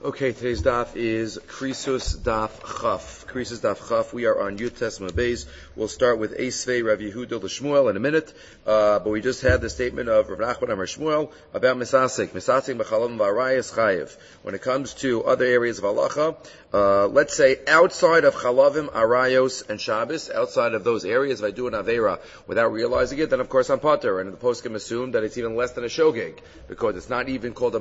Okay, today's daf is Krisus Daf Chaf. Krisus Daf Chaf. We are on Yud Tes Beis. We'll start with Esvei Rav Yehuda L'Shmuel in a minute, but we just had the statement of Rav Nachman Amar Shmuel about Misasik B'Chalavim V'Arayos Chayev. When it comes to other areas of halacha, let's say outside of Chalavim, Arayos, and Shabbos, outside of those areas, if I do an Aveira without realizing it, then of course I'm Pater, and the poskim assume that it's even less than a shogeg, because it's not even called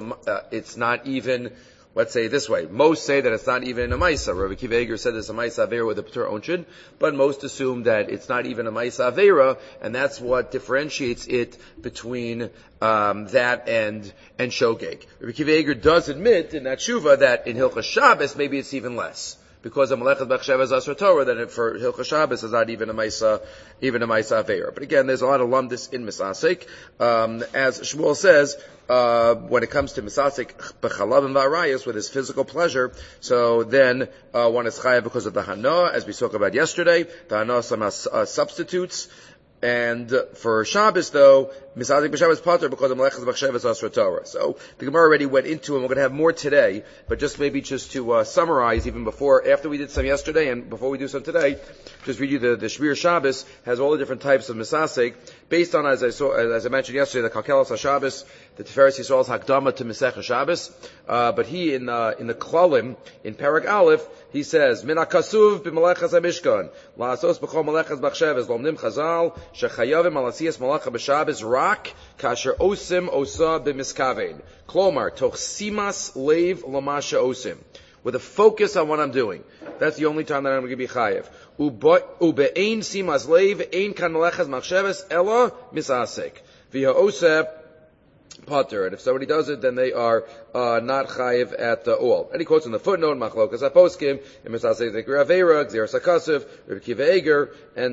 let's say it this way. Most say that it's not even a Maisa. Rabbi Akiva Eiger said it's a Maisa Avera with a P'tur Onshin, but most assume that it's not even a Maisa Avera, and that's what differentiates it between that and Shogeg. Rabbi Akiva Eiger does admit in that Shuva that in Hilchas Shabbos maybe it's even less. Because a Melechet B'Chshev is Asur Torah, then for Hilchas Shabbos is not even a Maisa Avera. But again, there's a lot of lumdis in Misasik. As Shmuel says, when it comes to Misasik B'Chalavim V'Arayos with his physical pleasure, so then one is chayav because of the Hana, as we spoke about yesterday. The Hana some substitutes. And for Shabbos, though, Misasik b'Shabbos Pater because of Melechas B'Chshev is Asur Torah. So the Gemara already went into, and we're going to have more today. But just to summarize, even after we did some yesterday, and before we do some today, just read you the Shmir Shabbos has all the different types of Misasik based on, as I mentioned yesterday, the Kalkelos HaShabbos, the Tiferes Yisrael's Hakdama to Mesech Shabbos. But he in the Klalim in Perek Aleph, he says, Min HaKasuv b'Melechas HaMishkan la'asos b'chol Melechas B'Chshev lomnim Chazal shechayavim al asiyas Melacha b'Shabbos rak kasher osim osa b'miskavein klomar toch simas leiv lamasha osim, with a focus on what I'm doing. That's the only time that I'm going to be chayev. Ube'ein simas leiv ein kan Melechas Machsheves ela misasek v'ha oseh Pater, and if somebody does it, then they are not chayiv at all. And he quotes in the footnote, Machlokas HaPoskim, Misasek Zekir Aveira, Gzeras HaKasuv, Rabbi Akiva Eiger,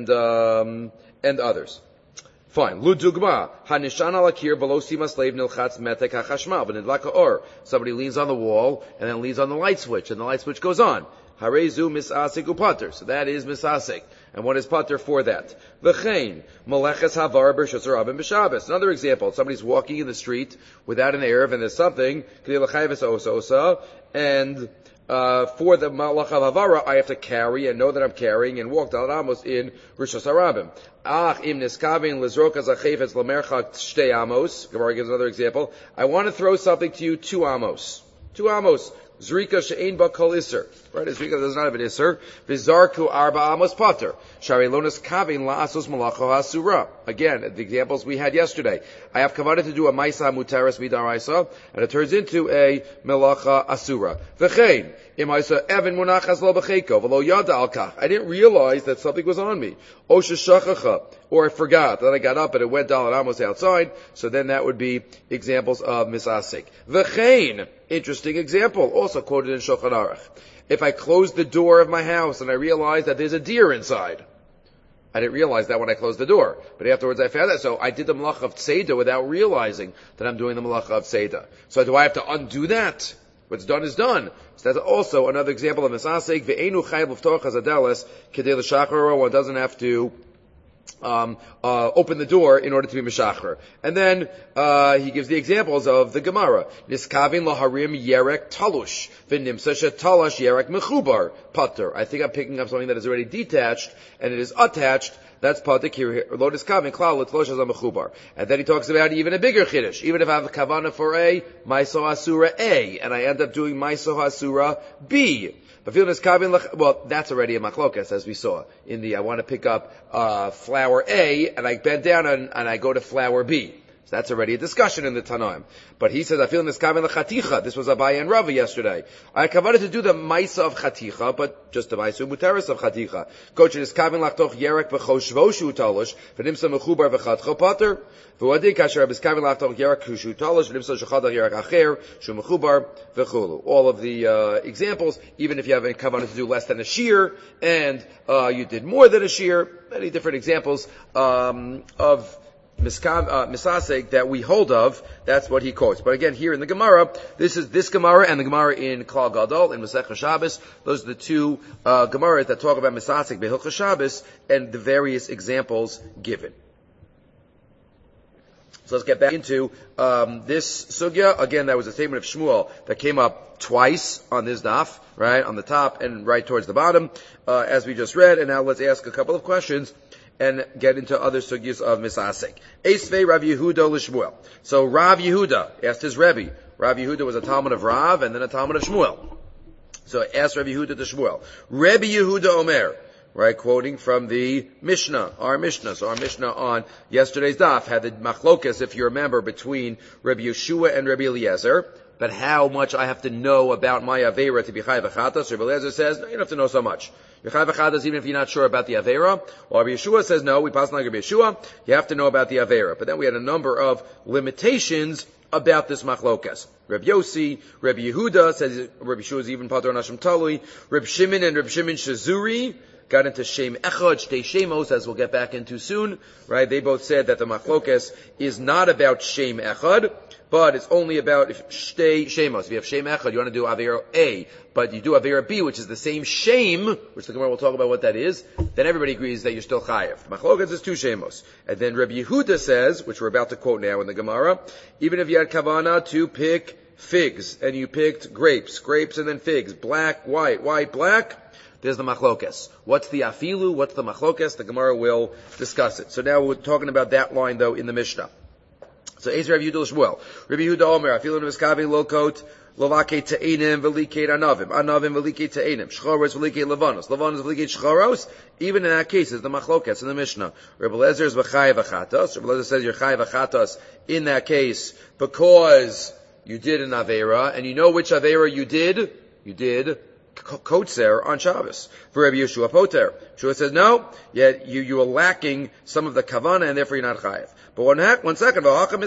and others. Fine. Ludugma, Hanishan Alakir, below Simas Leiv Nilchatz Metek HaChashmal, V'nidlaka Or. Somebody leans on the wall, and then leans on the light switch, and the light switch goes on. Harezu Misasek Upater. So that is Misasek. And what is Pater for that? V'chein, Meleches Havar B'Shus Rabim B'Shabbos. Another example, somebody's walking in the street without an Erev, and there's something, and for the Malach Havara, I have to carry and know that I'm carrying and walk Dal Amos in Rishos HaRabim. Ach im niskavin lizrok az achefetz lamerchak shtei amos. Gemara gives another example. I want to throw something to you 2 amos. 2 amos. Zrika she'ein ba kol iser. Right? Zrika does not have an iser. Vizarku arba amos pater. Shari lonas kavin la'asos malacha hasura. Again, the examples we had yesterday. I have kavanah to do a maisa muteres midaraisa, and it turns into a melacha asura. V'chein. Evan munachas lo b'cheiko v'lo yada al kach. I didn't realize that something was on me. O sheshachacha, or I forgot that I got up and it went down and almost outside. So then that would be examples of misasik. V'chein, interesting example, also quoted in Shulchan Aruch. If I close the door of my house and I realize that there's a deer inside. I didn't realize that when I closed the door, but afterwards I found that. So I did the malacha of tzeda without realizing that I'm doing the malacha of tzeda. So do I have to undo that? What's done is done. So that's also another example of misasek. Ve'enu chayav l'ftoch hazadeles kedei l'shachar. One doesn't have to open the door in order to be mishachar. And then he gives the examples of the Gemara. Niskavin laharim yerek talush v'nimsa shetalash yerek mechubar pater. I think I'm picking up something that is already detached and it is attached. That's patik here. Lotus kavin klal l'tlosh as a mechubar. And then he talks about even a bigger chiddush. Even if I have a kavana for a maiso asura A, and I end up doing maiso asura B. Well, that's already a machlokas, as we saw in the. I want to pick up flower A, and I bend down and I go to flower B. So that's already a discussion in the Tanaim. But he says, I feel in this kavin l'chaticha. This was Abaye and Rava yesterday. I kavana to do the maisa of chaticha, but just the maisa muteris of chaticha. Coach is kavin lachtoch yerek b'choshvoshu talosh v'nimsa mechubar v'chatcho pater v'wadik kasher b'skavin lachtoch yerek kushu talosh v'nimsa shechadach yerek acher shu mechubar v'chulu. All of the examples, even if you have a kavana to do less than a shear and you did more than a shear, many different examples of misasek that we hold of, that's what he quotes. But again, here in the Gemara, this Gemara and the Gemara in Klal Gadol, in Masechah Shabbos, those are the 2 Gemaras that talk about misasek behilchos Shabbos and the various examples given. So let's get back into this sugya. Again, that was a statement of Shmuel that came up twice on this daf, right, on the top and right towards the bottom, as we just read. And now let's ask a couple of questions and get into other sugyas of Misasek. Esvei Rav Yehuda l'Shmuel. So Rav Yehuda asked his Rebbe. Rav Yehuda was a Talmud of Rav and then a Talmud of Shmuel. So asked Rav Yehuda to Shmuel. Rebbe Yehuda Omer. Right, quoting from the Mishnah, our Mishnah. So our Mishnah on yesterday's daf had the machlokas, if you remember, between Rabbi Yeshua and Rabbi Eliezer, but how much I have to know about my Aveira to be Chai V'chatas. Rabbi Eliezer says, no, you don't have to know so much. You're Chai V'chatas even if you're not sure about the Aveira. While Rabbi Yeshua says, no, we pass like Rabbi Yeshua, you have to know about the Aveira. But then we had a number of limitations about this machlokas. Reb Yossi, Rabbi Yehuda says Rabbi Yeshua is even Pater Nashim Talui. Reb Shimon and Reb Shimon Shazuri got into Shem Echad, Shtei Shemos, as we'll get back into soon, right? They both said that the machlokas is not about Shem Echad, but it's only about Shtei Shemos. If you have Shem Echad, you want to do Avera A, but you do Avera B, which is the same Shem, which the Gemara will talk about what that is, then everybody agrees that you're still Chayev. Machlokas is two Shemos. And then Rabbi Yehuda says, which we're about to quote now in the Gemara, even if you had Kavana to pick figs, and you picked grapes and then figs, black, white, black, there's the machlokas. What's the afilu? What's the machlokas? The Gemara will discuss it. So now we're talking about that line though in the Mishnah. So Ezer Rav Yehuda l'Shmuel. Rabbi Yehuda Omer, afilu neviskavi lokot, lovake te'enim v'likei anavim v'likei te'enim, shchoros v'likei levanos v'likei shchoros. Even in that case, is the machlokas in the Mishnah. Rabbi Eliezer is v'chai v'chatos. Rabbi Eliezer says you're chai v'chatos in that case because you did an avera, and you know which avera you did. You did Kotzer on Shabbos. For Rabbi Yeshua Poter. Yeshua says, no, yet you are lacking some of the kavana and therefore you're not chayiv. But one second,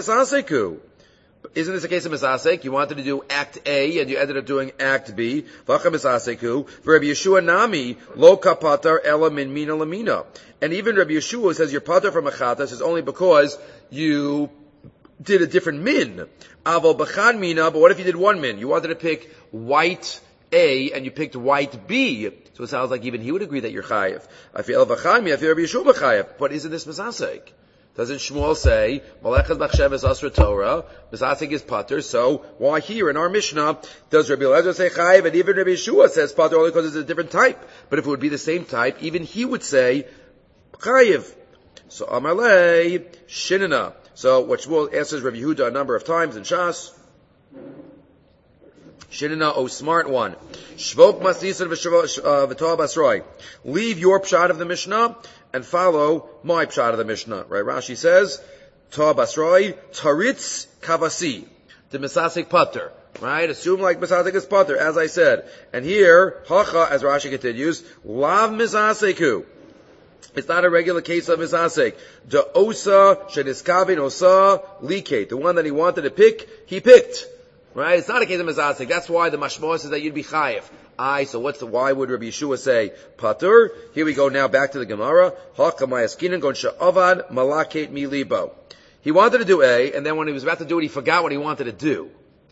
isn't this a case of misasek? You wanted to do Act A and you ended up doing Act B. For Rabbi Yeshua Nami, lo kapatar ela min mina lamina. And even Rabbi Yeshua says your pater from a chatas is only because you did a different min. Aval b'chan mina, but what if you did one min? You wanted to pick white A and you picked white B. So it sounds like even he would agree that you're chayiv. I feel v'chaymi, I feel Rabbi Yeshua chayiv. But isn't this misasek? Doesn't Shmuel say, Malechas b'chshev is asra Torah, misasek is pater, so why here in our Mishnah does Rabbi Eliezer say chayiv, and even Rabbi Yeshua says pater only because it's a different type. But if it would be the same type, even he would say chayiv. So Amalei, Shinana. So what Shmuel answers Rabbi Yehuda a number of times in Shas, Shinana, oh smart one. Shvok masisar v'toah basroi. Leave your pshat of the Mishnah and follow my pshat of the Mishnah. Right? Rashi says, Toah basroi, taritz kavasi. The misasek pater. Right? Assume like misasek is pater, as I said. And here, hacha, as Rashi continues, lav misaseku. It's not a regular case of misasek. The osa sheniskavin osa likate. The one that he wanted to pick, he picked. Right? It's not a case of misasek. That's why the mashmah says that you'd be chayiv. So why would Rabbi Yeshua say patur? Here we go now back to the Gemara. Ha'kamayaskinan gon sha'avad malaket mi libo. He wanted to do A, and then when he was about to do it, he forgot what he wanted to do.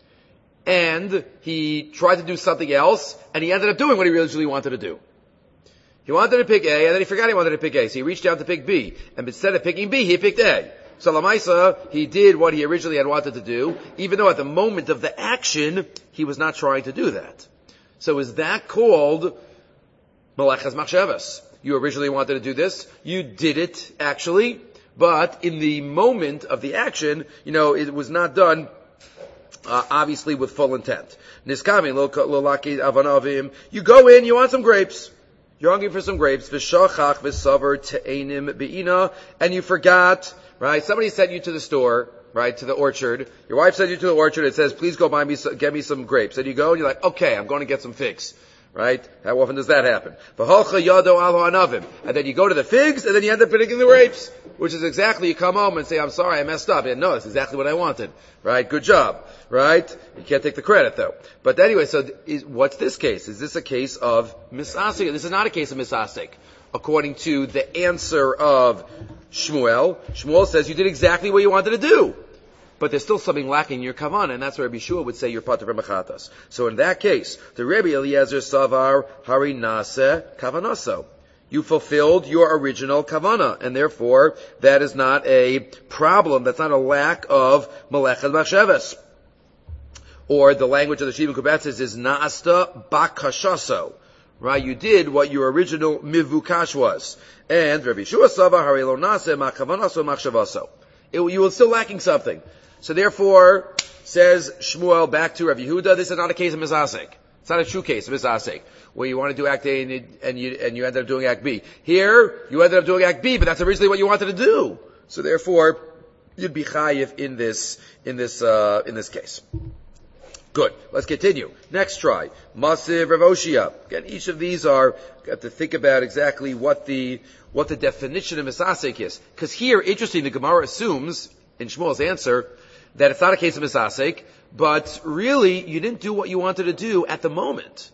And he tried to do something else, and he ended up doing what he originally wanted to do. He wanted to pick A, and then he forgot he wanted to pick A, so he reached down to pick B. And instead of picking B, he picked A. So Lamaisa, he did what he originally had wanted to do, even though at the moment of the action, he was not trying to do that. So is that called Malechas Machshavas? You originally wanted to do this, you did it, actually, but in the moment of the action, it was not done, obviously with full intent. Niskami, lolaki avanavim, you go in, you want some grapes. You're hungry for some grapes, v'shachach v'savar te'enim be'ina, and you forgot, right? Somebody sent you to the store, right, to the orchard. Your wife sent you to the orchard. It says, please go get me some grapes. And you go and you're like, okay, I'm going to get some figs. Right? How often does that happen? And then you go to the figs and then you end up picking the grapes. Which is exactly, you come home and say, I'm sorry, I messed up. And no, that's exactly what I wanted. Right? Good job. Right? You can't take the credit though. But anyway, so what's this case? Is this a case of misasek? This is not a case of misasek. According to the answer of Shmuel, Shmuel says you did exactly what you wanted to do. But there's still something lacking in your kavanah, and that's where Rabbi Yeshua would say you're pater from mechatas. So in that case, the Rabbi Eliezer savar hari nase kavanaso. You fulfilled your original kavanah, and therefore that is not a problem. That's not a lack of melechet machshavas. Or the language of the Shiva Kubetz is naasta bakashaso. Right? You did what your original mivukash was. And Rabbi Yeshua Sava harelo nase makavanaso machshavaso. You were still lacking something. So therefore, says Shmuel back to Rabbi Yehuda, this is not a case of misasek. It's not a true case of misasek, where you want to do Act A and you ended up doing Act B. Here, you ended up doing Act B, but that's originally what you wanted to do. So therefore, you'd be chayiv in this case. Good. Let's continue. Next try. Masiv Rav Oshia. Again, each of these got to think about exactly what the definition of misasek is. Because here, interesting, the Gemara assumes, in Shmuel's answer, that it's not a case of misasek, but really, you didn't do what you wanted to do at the moment.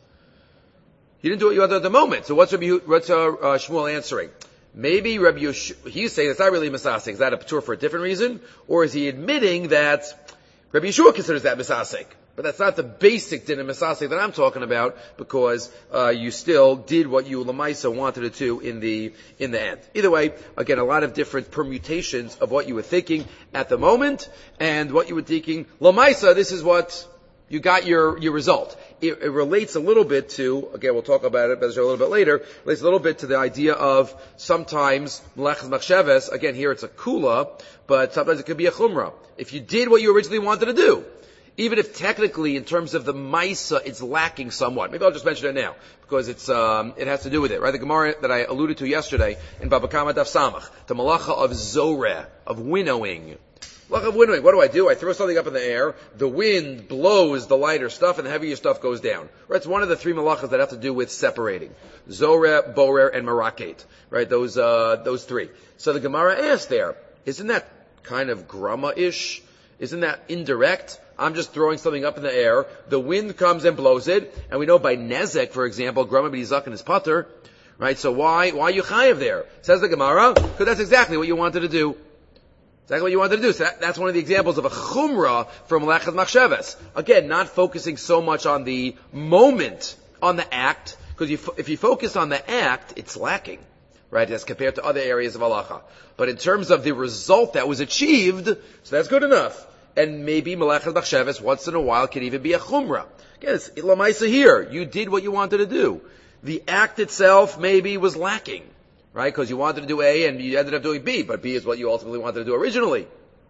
You didn't do what you wanted at the moment. So what's Shmuel answering? Maybe Rabbi Yeshua, he's saying it's not really misasek. Is that a patur for a different reason? Or is he admitting that Rabbi Yeshua considers that misasek? But that's not the basic din of misasek that I'm talking about, because you still did what you lamaisa wanted to do in the end. Either way, again, a lot of different permutations of what you were thinking at the moment and what you were thinking lamaisa. This is what you got your result. It relates a little bit to, again, we'll talk about it a little bit later. Relates a little bit to the idea of sometimes melechas machshavas. Again, here it's a kula, but sometimes it could be a chumrah. If you did what you originally wanted to do, even if technically, in terms of the Maisa, it's lacking somewhat. Maybe I'll just mention it now, because it has to do with it, right? The Gemara that I alluded to yesterday in Baba Kama Daf Samach, the malacha of zoreh, of winnowing. Malacha of winnowing. What do? I throw something up in the air, the wind blows the lighter stuff, and the heavier stuff goes down. Right? It's one of the three malachas that have to do with separating. Zoreh, borer, and maraket. Right? Those three. So the Gemara asked there, isn't that kind of grama-ish? Isn't that indirect? I'm just throwing something up in the air. The wind comes and blows it. And we know by nezek, for example, grama b'nizak is pater. Right? So why you chayiv there? Says the Gemara, because that's exactly what you wanted to do. Exactly what you wanted to do. So that's one of the examples of a chumrah from melechas machshavas. Again, not focusing so much on the moment, on the act, because if you focus on the act, it's lacking. Right? As compared to other areas of halacha. But in terms of the result that was achieved, so that's good enough. And maybe melechas machshavas once in a while can even be a chumrah. Again, it's lamaisa here. You did what you wanted to do. The act itself maybe was lacking, right? Because you wanted to do A and you ended up doing B, but B is what you ultimately wanted to do originally.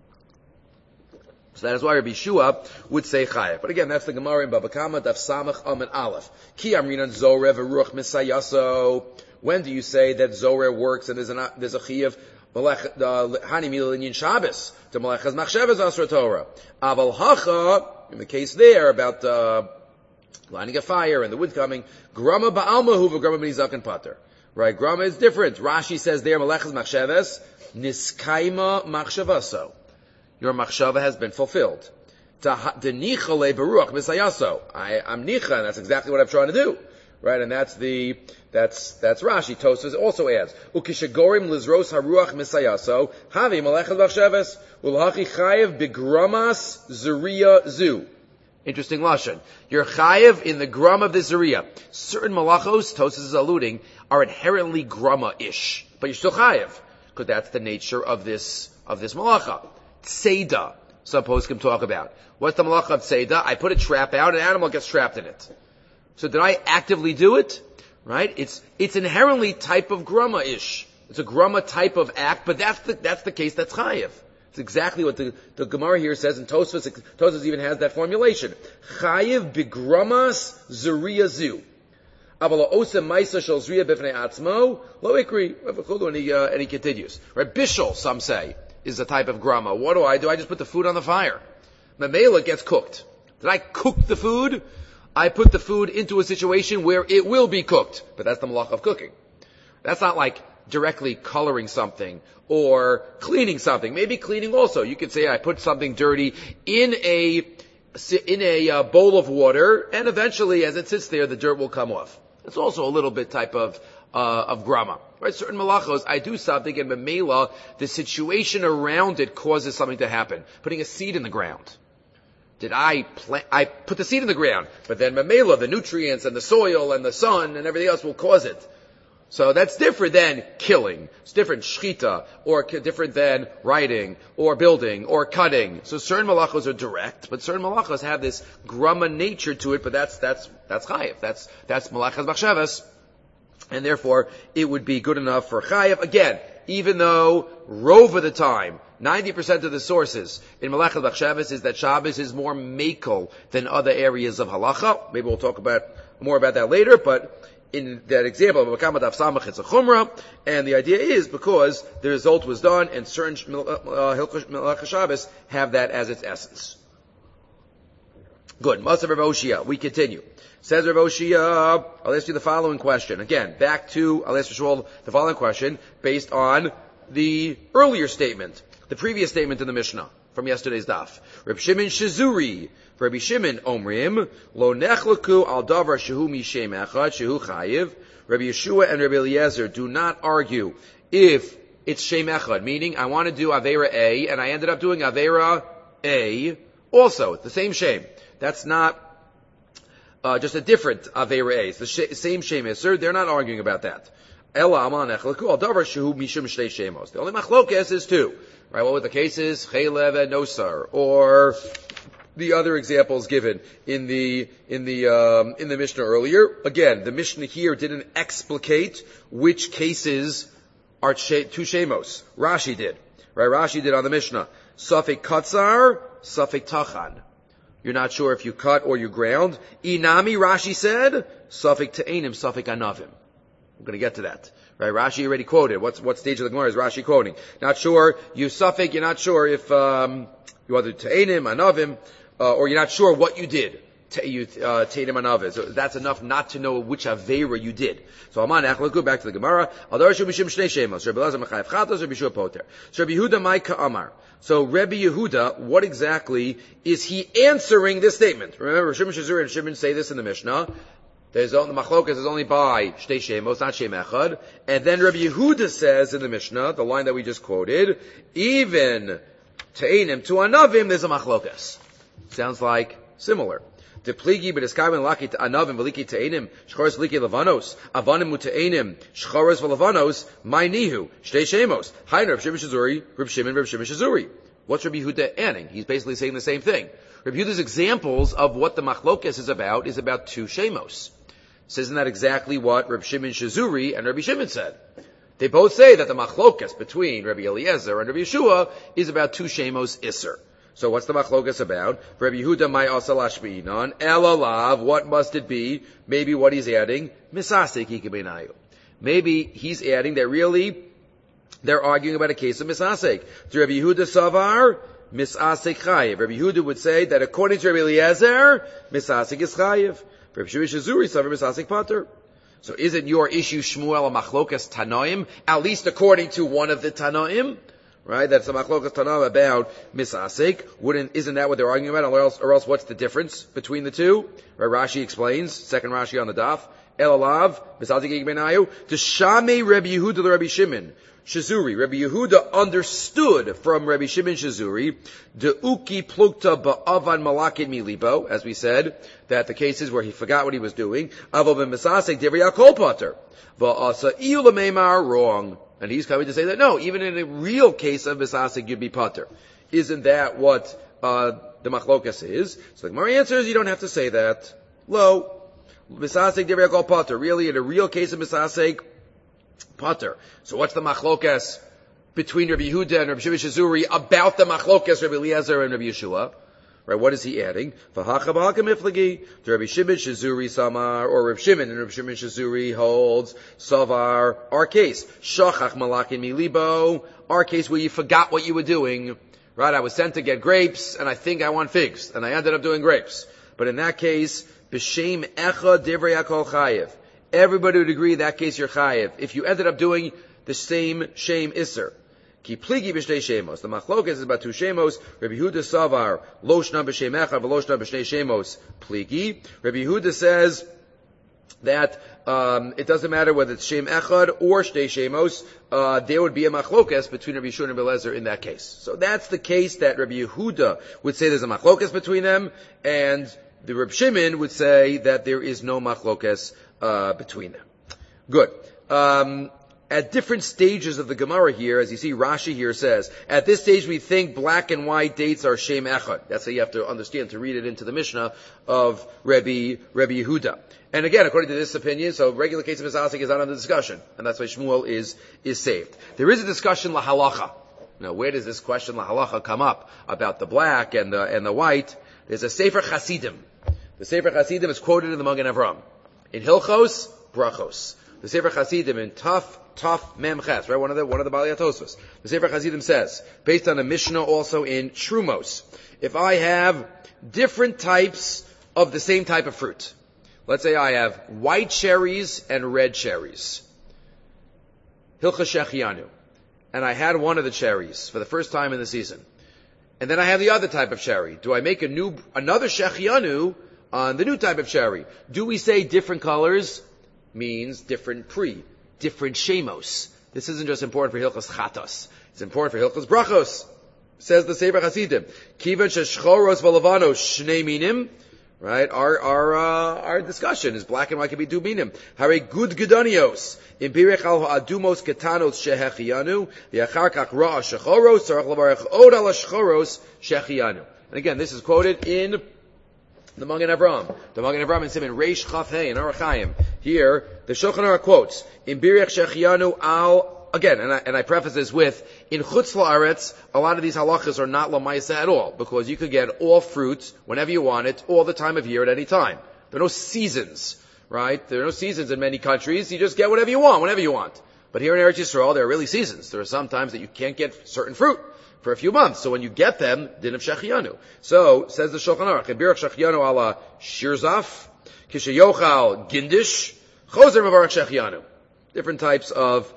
So that is why Rabbi Yeshua would say chayav. But again, that's the Gemara in Baba Kama Daf Samach Amen Aleph. Ki amrinan zoreh v'ruach misayaso. When do you say that zoreh works and there's a chayav? Hani milin Shabbos to melechas machshavas asra Torah. Aval hacha, in the case there about lighting a fire and the wood coming, grama ba'alma huva grama b'nizak and pater. Right, grama is different. Rashi says there melechas machshavas niskaima machshavaso. Your machshava has been fulfilled. Denicha le beruach misayaso. I'm nicha, and that's exactly what I'm trying to do. Right, and that's Rashi. Tosfos also adds, Ukishagorim lizros haruach misayaso, havi melechas machshavas, ulhachi chayev begramas zuriya zu. Interesting lashon. You're chayev in the grum of the zuriya. Certain malachos, Tosfos is alluding, are inherently grama-ish, but you're still chayev, because that's the nature of this malacha. Tzeda, some poskim talk about. What's the malacha of tzeda? I put a trap out, an animal gets trapped in it. So did I actively do it? Right? It's inherently type of grama-ish. It's a grama type of act, but that's the case that's chayev. It's exactly what the Gemara here says, and Tosfos even has that formulation. Chayev begramas zuriya zu. Avala osa maisa shel zuriya b'fnei atzmo lo ikri. And he continues. Right? Bishul, some say, is a type of grama. What do? I just put the food on the fire. Mamela gets cooked. Did I cook the food? I put the food into a situation where it will be cooked. But that's the malach of cooking. That's not like directly coloring something or cleaning something. Maybe cleaning also. You could say I put something dirty in a bowl of water, and eventually as it sits there, the dirt will come off. It's also a little bit type of grama. Right? Certain malachos, I do something, and memela, the situation around it causes something to happen. Putting a seed in the ground. I put the seed in the ground, but then mamela, the nutrients and the soil and the sun and everything else will cause it. So that's different than killing. It's different shchita, or different than writing, or building, or cutting. So certain malachos are direct, but certain malachos have this grama nature to it, but that's chayiv. That's malachas machshavas. And therefore, it would be good enough for chayiv. Again, even though rove of the time, 90% of the sources in Malachas Machshavas is that Shabbos is more makel than other areas of halacha. Maybe we'll talk more about that later, but in that example of Makamat Av Samach, it's a chumrah, and the idea is because the result was done, and certain Malachas Shabbos have that as its essence. Good. Masav Rav Oshia. We continue. Says Rav Oshia, I'll ask you the following question. Again, I'll ask you the following question based on the earlier statement, the previous statement in the Mishnah from yesterday's daf. Reb Shimon Shizuri, Rabbi Shimon Omrim, Lo nechlaku al davar shehu mishem echad shehu chayiv. Rabbi Yeshua and Rabbi Eliezer do not argue if it's shem echad, meaning I want to do Aveira A, and I ended up doing Aveira A also. It's the same shem. That's not just a different Aveira A. It's the same shem iser. They're not arguing about that. Ela amal nechlaku al davar shehu mishum shtei shemos. The only machlokes is two. Right, what were the cases? Chaylev and Nosar, or the other examples given in the Mishnah earlier. Again, the Mishnah here didn't explicate which cases are two shemos. Rashi did. Right, Rashi did on the Mishnah. Safek katzar, safek tachan. You're not sure if you cut or you ground. Inami, Rashi said, safek te'enim, safek anavim. I'm going to get to that. Right, Rashi already quoted. What stage of the Gemara is Rashi quoting? Not sure. You're not sure if you either te'enim, anavim, or you're not sure what you did. Te'enim, anavim. So that's enough not to know which aveira you did. So Aman, let's go back to the Gemara. Adar shu mishim shnei shemos. Rabbi Elazar mechayev chatos, Rabbi Yeshua poter. So Rabbi Yehuda Maika Amar. So Rabbi Yehuda, what exactly is he answering this statement? Remember, Shimon Shazur and Shimon say this in the Mishnah. The machlokas is only by shtei shemos, not shem echad. And then Rabbi Yehuda says in the Mishnah, the line that we just quoted, even te'enim to anavim, there's a machlokas. Sounds like similar. Depligi b'deskaven laki anavim v'liki te'enim, shchoros liki levanos, avanim u'te'enim, shchoros v'levanos, my nihu, shtei shemos. Hi, Reb Shimon Shazuri, Reb Shimon Shazuri. What's Rabbi Yehuda adding? He's basically saying the same thing. Rabbi Yehuda's examples of what the machlokas is about two shemos. So isn't that exactly what Reb Shimon Shazuri and Rabbi Shimon said? They both say that the machlokas between Rabbi Eliezer and Rabbi Yeshua is about two shemos iser. So what's the machlokas about? Rabbi Yehuda may asal ashbi'inan elalav. What must it be? Maybe what he's adding misasek ikabenayu. Maybe he's adding that really they're arguing about a case of misasek. To Rabbi Yehuda savar misasek chayiv. Rabbi Yehuda would say that according to Rabbi Eliezer, misasek is chayiv. Rabbi Shimon Shazuri savar misasek pater. So isn't your issue Shmuel a machlokas tanoim? At least according to one of the tanoim, right? That's a machlokas tanoim about misasek. Isn't that what they're arguing about? Or else what's the difference between the two? Right? Rashi explains, second Rashi on the daf. Elalav misasek igbenayu to Shame Rabbi Yehuda to Rabbi Shimon Shazuri. Rabbi Yehuda understood from Rabbi Shimon Shazuri the uki plukta ba'avan malakin milibo, as we said, that the cases where he forgot what he was doing, avov misasek divrei kol pater, va'asa iyu l'meimar, wrong. And he's coming to say that no, even in a real case of misasek you'd be pater. Isn't that what the machlokas is? So the Gemara answers, you don't have to say that. Lo, misasek divrei kol pater. Really, in a real case of misasek, pater. So what's the machlokas between Rabbi Yehuda and Rabbi Shimon Shazuri about the machlokas Rabbi Eliezer and Rabbi Yeshua? Right, what is he adding? V'hacha b'halka miflagi to Rabbi Shimon Shazuri samar, or Rabbi Shimon and Rabbi Shimon Shazuri holds savar, our case shachach malakin milibo, our case where you forgot what you were doing. Right, I was sent to get grapes and I think I want figs and I ended up doing grapes. But in that case, b'shem echa divrei akol chayev. Everybody would agree in that case you're chayev. If you ended up doing the same shem iser. Ki pligi b'shnei shemos. The machlokas is about two shemos. Rabbi Yehuda savar, lo shna b'shem echad, v'lo shna b'shnei shemos, pligi. Rabbi Yehuda says that it doesn't matter whether it's shem echad or shnei shemos, there would be a machlokas between Rabbi Yeshua and Rabbi Eliezer in that case. So that's the case that Rabbi Yehuda would say there's a machlokas between them, and the Rabbi Shimon would say that there is no machlokas between them. Good. at different stages of the Gemara here, as you see Rashi here says, at this stage we think black and white dates are Shem Echad. That's how you have to understand to read it into the Mishnah of Rebbe Yehuda. And again, according to this opinion, so regular case of Misasik is not under discussion, and that's why Shmuel is saved. There is a discussion lahalacha. Now, where does this question lahalacha come up about the black and the white? There's a Sefer Chasidim. The Sefer Chasidim is quoted in the Magen Avram. In Hilchos, Brachos. The Sefer Chasidim in Taf Mem Ches, right? One of the Balei Tosfos. The Sefer Chasidim says, based on a Mishnah also in Trumos, if I have different types of the same type of fruit, let's say I have white cherries and red cherries, Hilcha Shechianu, and I had one of the cherries for the first time in the season, and then I have the other type of cherry. Do I make another Shechianu on the new type of cherry? Do we say different colors means different different shemos? This isn't just important for Hilchos Chatos. It's important for Hilchos Brachos. Says the Sefer Hasidim, Kivan sheshchoros v'lavanos shnei minim. Right? Our discussion is black and white can be two minim. Hare good gedanios. Impirech al adumos ketanos shehechianu. V'achar kach ra'a shechoros. Tzarach lavarech od al shechoros shechianu. And again, this is quoted in the Magen Avram. The Magen Avram in Siman Reish Chaf Hey in Orach Chaim. Here, the Shulchan Aruch quotes, in Birech Shechianu al, again, and I preface this with, in Chutz La'aretz, a lot of these halachas are not Lamaisa at all, because you could get all fruits whenever you want it, all the time of year at any time. There are no seasons, right? There are no seasons in many countries. You just get whatever you want, whenever you want. But here in Eretz Yisrael, there are really seasons. There are some times that you can't get certain fruit for a few months. So when you get them, din of Shechianu. So, says the Shulchan Aruch, Birach Shechianu ala Shirzaf, Kishayochal Gindish, Choser Mavarach Shechianu. Different types of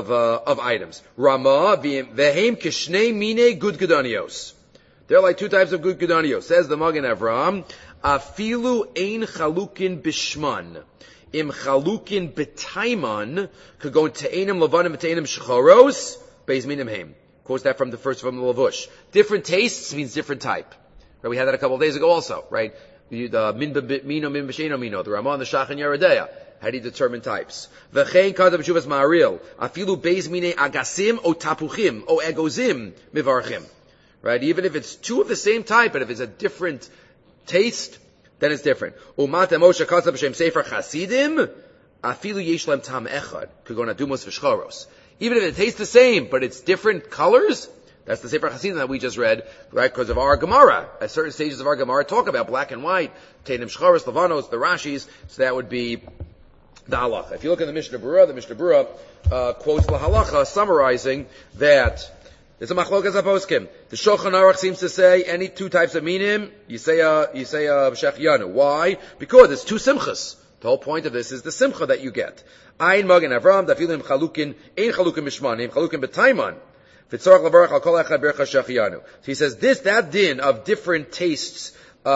items. Rama, Vehem Kishnei Mine Gud Gedanios. They're like two types of Gud Gedanios. Says the Magen Avram, Afilu Ein Chalukin Bishman. Im Chalukin Betaiman, Kagon Te'enim Lavanim Te'enim Shechoros, Beis Minim Heim. Quotes that from the first from the Lavush. Different tastes means different type. Right? We had that a couple of days ago also, right? The Mino Min B'Sheino Mino, the Ramah, the Shach, and Yeredeya. How do you determine types? V'chein Kadav Shuvas Ma'aril, Afilu Beis Mine Agasim o Tapuchim o Egozim Mivarchim. Right? Even if it's two of the same type, but if it's a different taste, then it's different. Umat Moshe Kadav B'Shem Sefer Chasidim, Afilu Yesh Lem Tam Echad, Kagon Adumos V'Shchoros. Even if it tastes the same, but it's different colors, that's the Sefer Chasidim that we just read, right? Because of our Gemara. At certain stages of our Gemara talk about black and white, Teinim Shchoros, Lavanos, the Rashis, so that would be the halacha. If you look at the Mishnah Berurah quotes the halacha summarizing that it's a machlokas haposkim. The Shulchan Aruch seems to say any two types of minim, you say a shechianu. Why? Because it's two simchas. The whole point of this is the simcha that you get. Ein Magen Avram, dafilim chalukin, ein chalukin mishmanim, chalukin betaiman. V'tzorach lavarach al kol echad bercha shechianu. So he says that din of different tastes,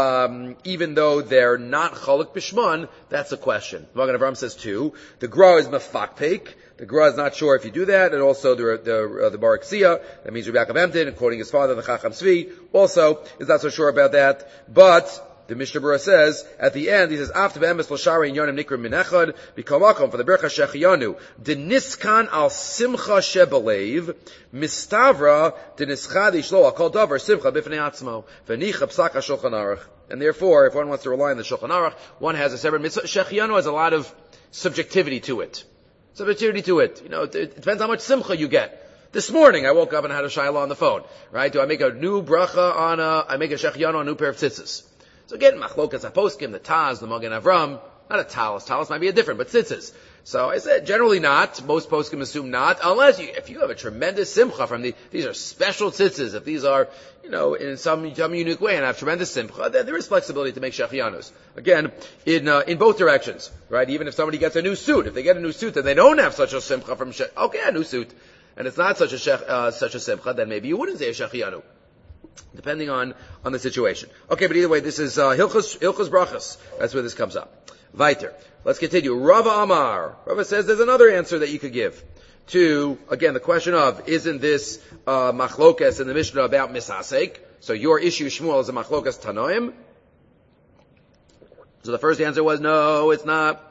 even though they're not chaluk bishman, that's a question. Magen Avram says two. The Gra is mefakpeik. The Gra is not sure if you do that, and also the Barak Sia, that means Rabbi Yaakov Emden, quoting his father, the Chacham Tzvi, also is not so sure about that. But the Mishnah Berurah says, at the end, he says, after be'emes l'shari yonim nikrim min echad, b'kamakom, for the bercha shechianu, deniskan al simcha shebelev, mistavra, denischad ishlo al kol davar simcha b'fnei atzmo, v'nicha p'sak ha-shulchan aruch. And therefore, if one wants to rely on the Shulchan Aruch, one has a separate mitzvah. Shechianu has a lot of subjectivity to it. You know, it depends how much simcha you get. This morning, I woke up and had a shayla on the phone, right? Do I make a new bracha I make a shechianu on a new pair of tzitzis? So again, machlokas haposkim, the Taz, the Magen Avram, not a talis. Talis might be a different, but tzitzis. So I said, generally not. Most poskim assume not, unless if you have a tremendous simcha from these are special tzitzis. If these are, you know, in some unique way and have tremendous simcha, then there is flexibility to make shechianus. Again, in both directions, right? Even if somebody gets a new suit, if they get a new suit and they don't have such a simcha from okay, a new suit, and it's not such a simcha, then maybe you wouldn't say a shechianu. Depending on the situation. Okay, but either way, this is Hilchos Brachas. That's where this comes up. Weiter. Let's continue. Rava Amar. Rava says there's another answer that you could give to, again, the question of, isn't this machlokas in the Mishnah about misasek? So your issue, Shmuel, is a machlokas tanoim? So the first answer was, no, it's not.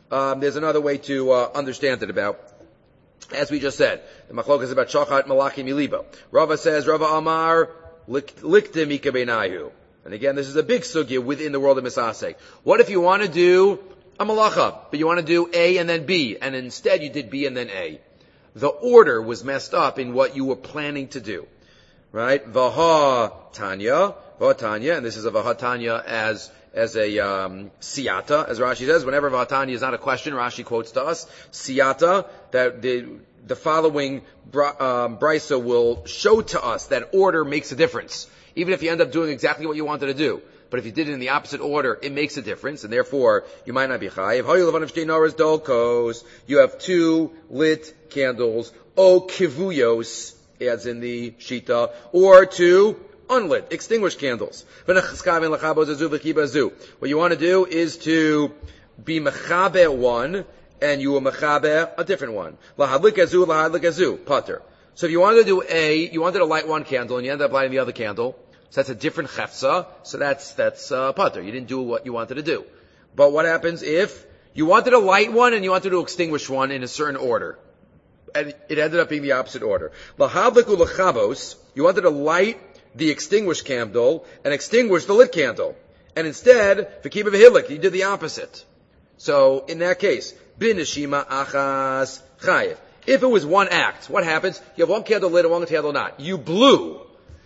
there's another way to understand it about, as we just said. The machlok is about shachat malaki milibo. Rava says, Rava Amar, likte mika beinayu. And again, this is a big sugya within the world of misasek. What if you want to do a malacha, but you want to do A and then B, and instead you did B and then A? The order was messed up in what you were planning to do. Right? Vaha Tanya, and this is a Vaha Tanya as a siyata, as Rashi says. Whenever Vaha Tanya is not a question, Rashi quotes to us siyata, that the following brisa will show to us that order makes a difference, even if you end up doing exactly what you wanted to do. But if you did it in the opposite order, it makes a difference, and therefore you might not be chayiv. You have 2 lit candles, o kivuyos, adds in the shita, or 2 unlit, extinguished candles. What you want to do is to be mechabe one, and you will mechabe a different one. Pater. So if you wanted to do you wanted to light one candle, and you ended up lighting the other candle, so that's a different chefza, so that's pater. You didn't do what you wanted to do. But what happens if you wanted to light one, and you wanted to extinguish one in a certain order? And it ended up being the opposite order. Lahavliku lechabos, you wanted to light the extinguished candle and extinguish the lit candle. And instead, v'kiba v'hilik, you did the opposite. So, in that case, bin neshima achas chayiv. If it was one act, what happens? You have one candle lit and one candle not. You blew.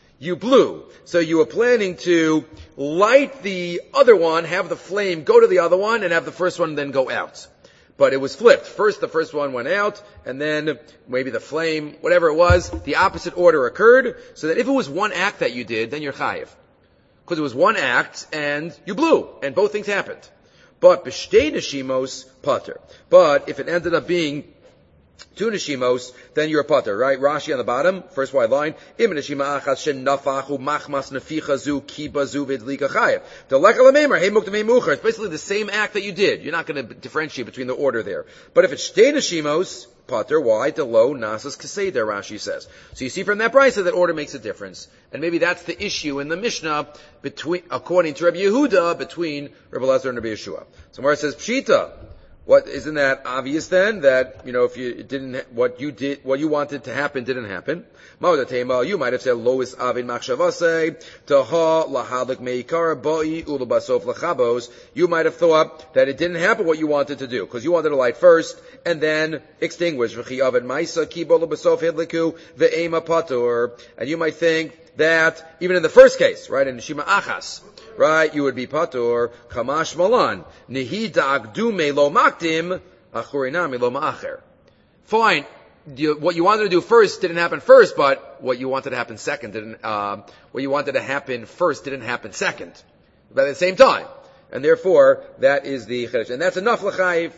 So you were planning to light the other one, have the flame go to the other one, and have the first one then go out. But it was flipped. First, the first one went out, and then maybe the flame, whatever it was, the opposite order occurred, so that if it was one act that you did, then you're chayiv. Because it was one act, and you blew, and both things happened. But b'shtei neshimos pater. But if it ended up being 2 neshimos, then you're a pater, right? Rashi on the bottom, first wide line, im neshima achas shenafachu machmas neficha zu kiba zu vidlika chayev. Deleka lamemer, hey muktamei mucher. It's basically the same act that you did. You're not going to differentiate between the order there. But if it's shtei neshimos, pater, why? Delo nasas kaseder, Rashi says. So you see from that brisa that order makes a difference. And maybe that's the issue in the Mishnah according to Rabbi Yehuda, between Rabbi Elazar and Rabbi Yeshua. So where it says pshita, what, isn't that obvious then? That, if what you wanted to happen didn't happen. You might have said, Lois avin machshavase, taha lahadlik meikar ba'i ulabasof lachabos. You might have thought that it didn't happen what you wanted to do, because you wanted to light first, and then extinguish. V'chi avid maisa kibo labasof hidliku ve'ema patur. And you might think that, even in the first case, right, in Neshima Achas, right, you would be patur, chamash malan, nihi da'agdume lo makdim, achurinami lo ma'acher. Fine, what you wanted to do first didn't happen first, but what you wanted to happen second what you wanted to happen first didn't happen second. But at the same time. And therefore, that is the chiddush. And that's enough l'chayiv,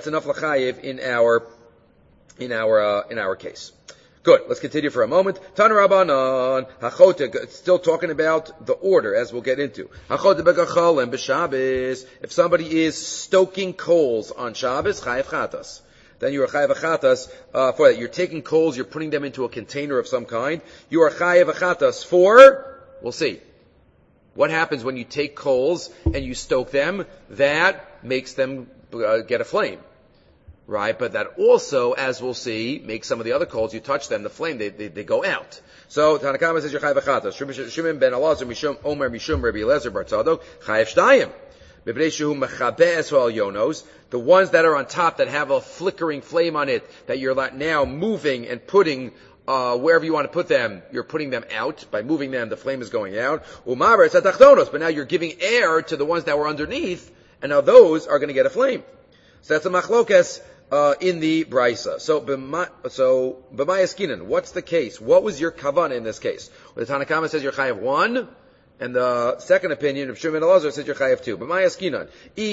in our case. Good. Let's continue for a moment. Tan Rabbanan, Hachota, still talking about the order, as we'll get into. Hachota begachalem b'Shabbos. If somebody is stoking coals on Shabbos, chayav chatas. Then you are chayav chatas for that. You're taking coals, you're putting them into a container of some kind. You are chayav chatas for, we'll see. What happens when you take coals and you stoke them? That makes them get a flame. Right, but that also, as we'll see, makes some of the other coals, you touch them, the flame, they go out. So, Tanakama says, you're chayav chatas. Shimon ben Elazar, Mishum, Omer, Mishum, Rabbi Elazar, Bartzado, chayav shtayim. B'bnei shehu mechabe esol yonos, the ones that are on top that have a flickering flame on it, that you're now moving and putting, wherever you want to put them, you're putting them out. By moving them, the flame is going out. Umaber, it's atachtonos, but now you're giving air to the ones that were underneath, and now those are going to get a flame. So that's a machlokes, in the brisa. So b'mayaskinan, what's the case? What was your kavanah in this case? Well, the Tanakama says you're chayav 1, and the second opinion of Shimon Elazar says you're chayav 2. B'mayaskinan,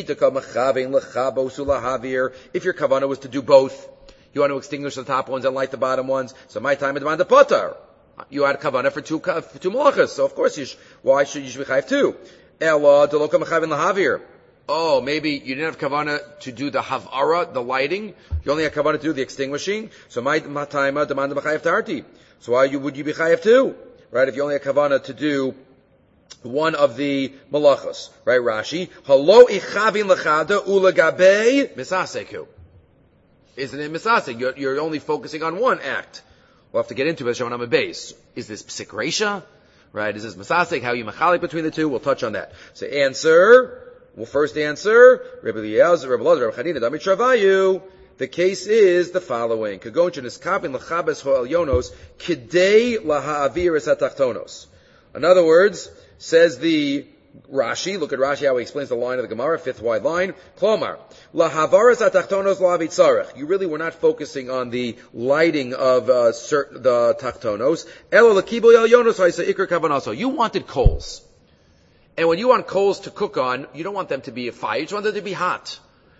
if your kavanah was to do both, you want to extinguish the top ones and light the bottom ones, so my time demand the patar. You had a kavanah for two malachas, so of course why should you be chayav 2? Ela deloka mechavin lahavir. Oh, maybe you didn't have kavanah to do the havara, the lighting. You only had kavanah to do the extinguishing. So my taima demand the chayav tarti. So why would you be chayav too? Right? If you only had kavanah to do one of the malachos, right? Rashi, halo ichavin lechada ulagabe misaseku. Isn't it misasek? You're only focusing on one act. We'll have to get into it. Shon Amud Beis. Is this psik reisha? Right? Is this misasek? How you machalik between the two? We'll touch on that. So we'll first answer, Rebbe Eliezer, Rebbe Elazar, Rebbe Chanina, Damit Travayu. The case is the following. Kagon sheniskapin lechabes ho'elyonos kidei laha'avir es hatachtonos. In other words, says the Rashi, look at Rashi how he explains the line of the Gemara, fifth wide line. Klomar, lahavaras hatachtonos lavitzarech. You really were not focusing on the lighting of the tachtonos. Elo lekibo elyonos ha'isa ikar kavanaso. You wanted coals. And when you want coals to cook on, you don't want them to be a fire, you just want them to be hot.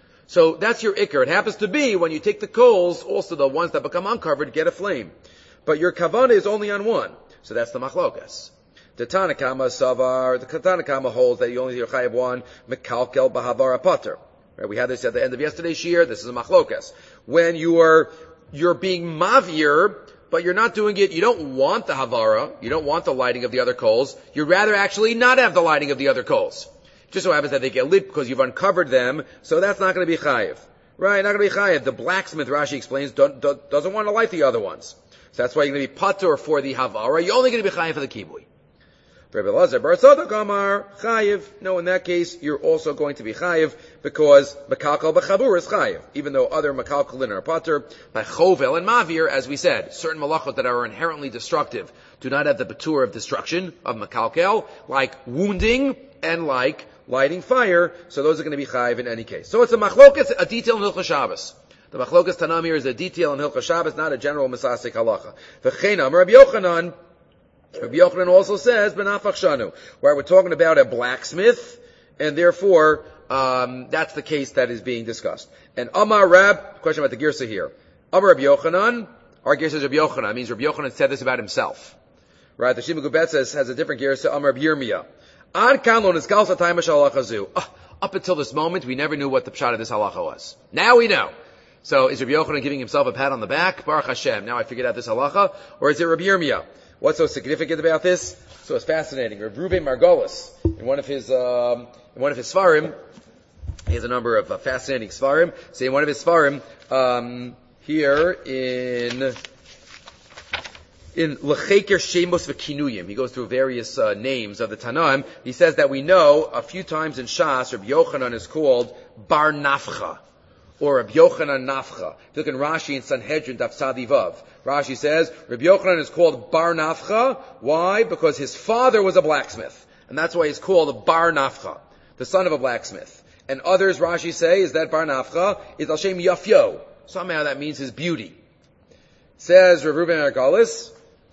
So that's your ikar. It happens to be when you take the coals, also the ones that become uncovered get a flame. But your kavana is only on one. So that's the machlokas. The Tanakama Savar, the Tanakama holds that you only chayav one, mekalkel bahavara pater. Right? We had this at the end of yesterday's shir. This is a machlokas. When you're being mavir, but you're not doing it, you don't want the havara, you don't want the lighting of the other coals, you'd rather actually not have the lighting of the other coals. Just so happens that they get lit because you've uncovered them, so that's not going to be chayiv. Right, not going to be chayiv. The blacksmith, Rashi explains, doesn't want to light the other ones. So that's why you're going to be patur for the havara, you're only going to be chayiv for the kibui. Rebbe Elazar bar Tzadok Amar chayiv. No, in that case, you're also going to be chayiv because mekalkal b'chabur is chayiv. Even though other mekalkalin are pater, by chovel and mavir, as we said, certain malachot that are inherently destructive do not have the patur of destruction of mekalkal, like wounding and like lighting fire. So those are going to be chayiv in any case. So it's a machlokas, a detail in Hilchos Shabbos. The machlokas Tanamir is a detail in Hilchos Shabbos, not a general misasek halacha. V'chein Amar Rabbi Yochanan. Rabbi Yochanan also says, Benafach Shanu, where we're talking about a blacksmith, and therefore, that's the case that is being discussed. And Amar Rab, question about the Girsa here. Amar Rabbi Yochanan, our Girsa is Rabbi Yochanan, means Rabbi Yochanan said this about himself. Right, the Shima Gubet has a different Girsa, Amar Rabbi Yirmiyah. Ad kanlon is kalsa taimash halachazu. Up until this moment, we never knew what the pshat of this halacha was. Now we know. So, is Rabbi Yochanan giving himself a pat on the back? Baruch Hashem, now I figured out this halacha. Or is it Rabbi Yirmiyah? What's so significant about this? So it's fascinating. Rav Ruben Margolis, in one of his svarim, he has a number of fascinating svarim. So in one of his svarim, here in Lecheker Shemos V'Kinuyim, he goes through various names of the Tanaim. He says that we know a few times in Shas, Rabbi Yochanan is called Bar Nafcha, or Rabbi Yochanan Nafcha. Look in Rashi in Sanhedrin Daf Tzadi Vav. Rashi says, Rabbi Yochanan is called Bar Nafcha. Why? Because his father was a blacksmith. And that's why he's called Bar Nafcha, the son of a blacksmith. And others, Rashi say, is that Bar Nafcha is Al Shem Yafyo. Somehow that means his beauty. Says Rav Ruben Argalis,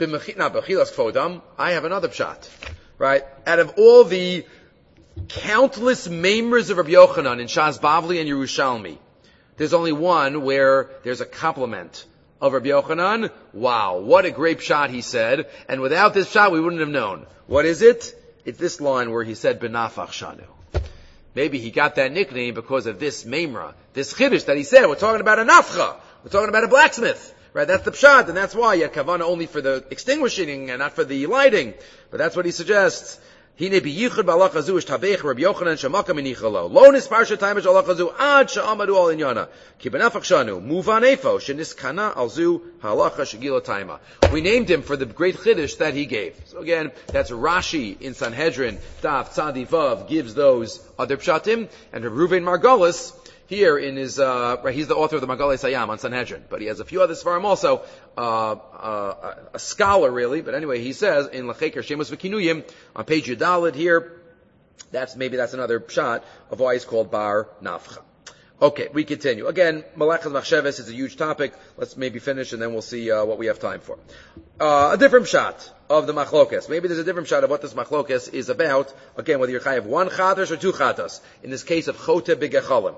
I have another pshat. Right? Out of all the countless memers of Rabbi Yochanan in Shas Bavli and Yerushalmi, there's only one where there's a compliment of Rabbi Yochanan. Wow, what a great shot he said. And without this shot, we wouldn't have known. What is it? It's this line where he said, Benafach Shanu. Maybe he got that nickname because of this memra, this chiddush that he said. We're talking about a nafcha. We're talking about a blacksmith. Right? That's the pshat, and that's why you had kavana only for the extinguishing and not for the lighting. But that's what he suggests. Hine biyichud b'alacha zu ish tabech Rabbi Yochanan shemaka minichalo. Lo nispar shetayim b'alacha zu ad she'amadu al inyana. Ki benafach shanu muvan efo sheniskana al zu halacha shegila taima. We named him for the great chiddush that he gave. So again, that's Rashi in Sanhedrin, Daf Tzadi Vav, gives those other pshatim, and Reuven Margolis here in his, he's the author of the Magalei Sayam on Sanhedrin, but he has a few others for him also, a scholar really, but anyway, he says in Lecheker Shemos V'Kinuyim, on page Yudalid here, that's another pshat of why he's called Bar Nafcha. Okay, we continue. Again, Malachas Machsheves is a huge topic. Let's maybe finish and then we'll see what we have time for. A different pshat of the Machlokes. Maybe there's a different pshat of what this Machlokes is about. Again, whether you're chayav one chatas or two chatas. In this case of Chote B'Gechalim.